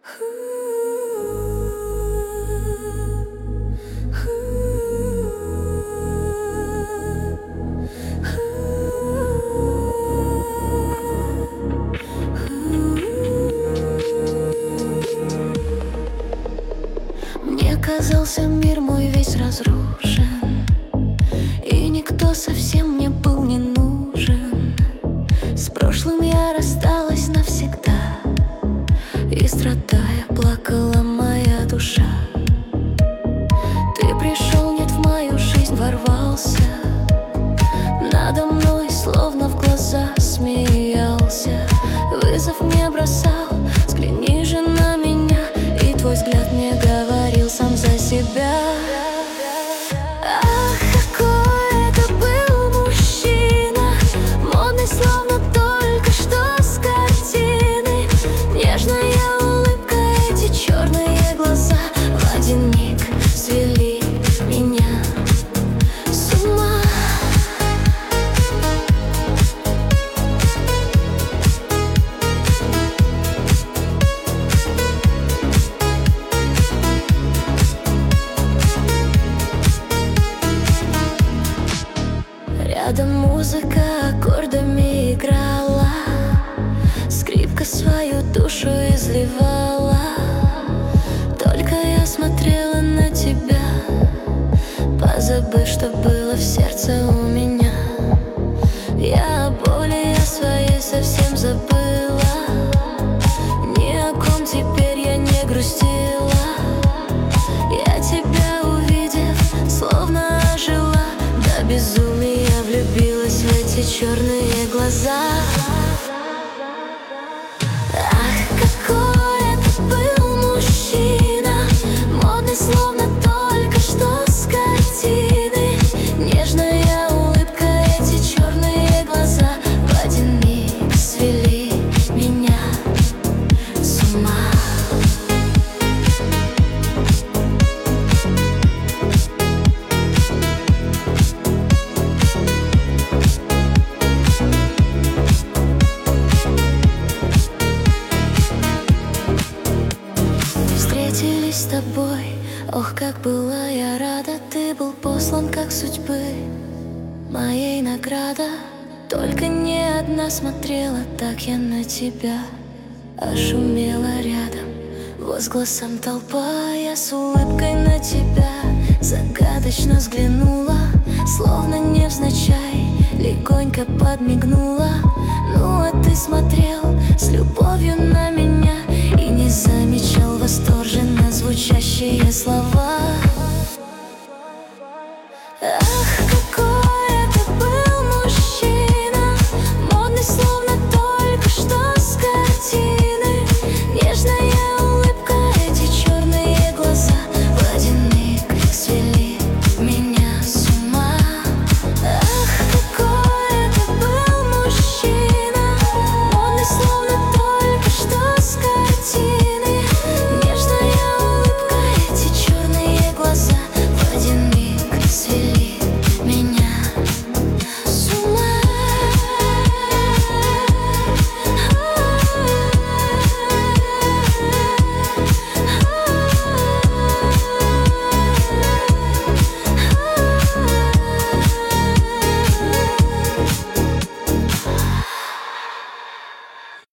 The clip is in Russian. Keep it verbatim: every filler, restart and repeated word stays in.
Мне казался мир мой весь разрушен, и никто совсем мне был не нужен. С прошлым я рассталась навсегда, и страдая плакала моя душа. Ты пришел, нет, в мою жизнь ворвался, надо мной словно в глаза смеялся, вызов мне бросал: взгляни же на меня. И твой взгляд мне говорил сам за себя. Ах, какой это был мужчина, модный, словно только что с картины. Нежная улыбка, эти черные глаза в один миг свели меня с ума. Рядом музыка аккордами играла, скрипка свою душу изливала. Только я смотрела на тебя, позабыв, что было в сердце у меня. Я о боли я своей совсем забыла, ни о ком теперь я не грустила. Я тебя увидев, словно ожила, до безумия влюбилась в эти черные глаза. Ах, какой это был мужчина, модный, словно только что с картины. Нежная улыбка, эти черные глаза в один миг свели меня с ума. Встретились с тобой, ох, как была я рада. Ты был послан как судьбы, моей награда. Только не одна смотрела так я на тебя, а шумела рядом возгласом толпа. Я с улыбкой на тебя загадочно взглянула, словно невзначай легонько подмигнула. Ну а ты смотрел с любовью на меня и не замечал восторженно звучащие слова.